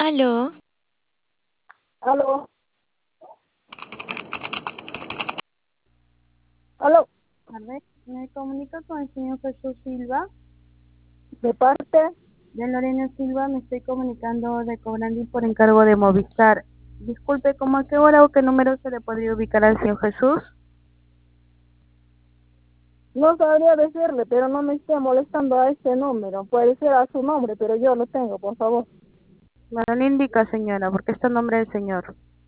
Aló, Aló, aló, Tardes. Me comunico con el señor Jesús Silva. de parte, De Lorena Silva me estoy comunicando de Cobrandi por encargo de Movistar. Disculpe, ¿cómo a qué hora o qué número se le podría ubicar al señor Jesús? no sabría decirle, pero no me esté molestando a este número. Puede ser a su nombre, pero yo lo tengo, por favor. Me lo indica, señora, porque está el nombre del señor.